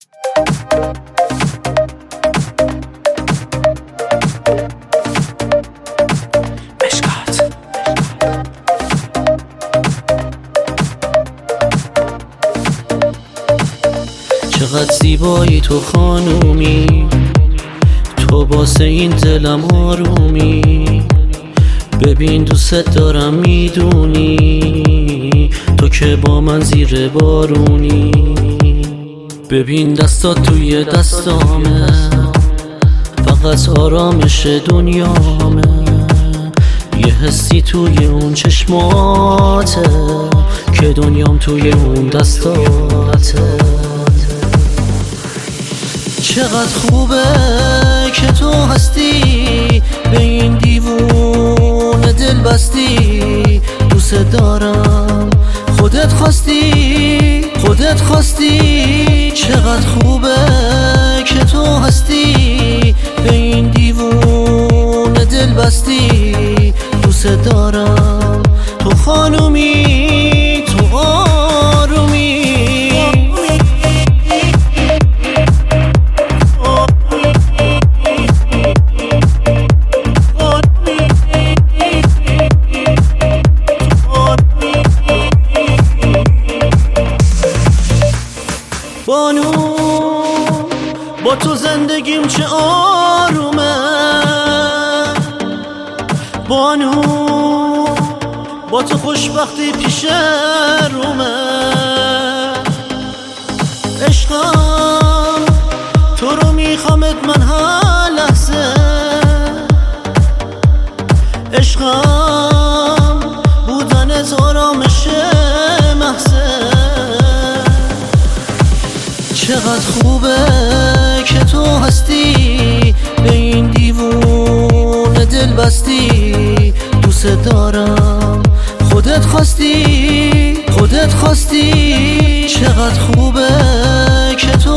چقدر زیبایی تو خانومی، تو واسه این دلم آرومی. ببین دوست دارم میدونی، تو که با من زیر بارونی. ببین دستات توی دستامه، فقط آرامش دنیامه. یه حسی توی اون چشماته، که دنیام توی اون دستاته. چقدر خوبه که تو هستی، به این دیوونه دل بستی. دوست دارم خودت خواستی. چقدر خوبه که تو هستی، به این دیوونه دل بستی. دوست دارم تو خانومی، تو آرومی. بانو با تو زندگیم چه آرومه. بانو با تو خوشبختی پیش رومه. عشقم تو رو میخوامت من هر لحظه. عشقم بودنت آرامش محضه. چقدر خوبه که تو هستی، به این دیوونه دل بستی. دوست دارم خودت خواستی. چقدر خوبه که تو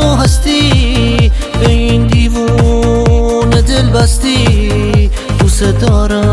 هستی، به این دیوونه دل بستی. دوست دارم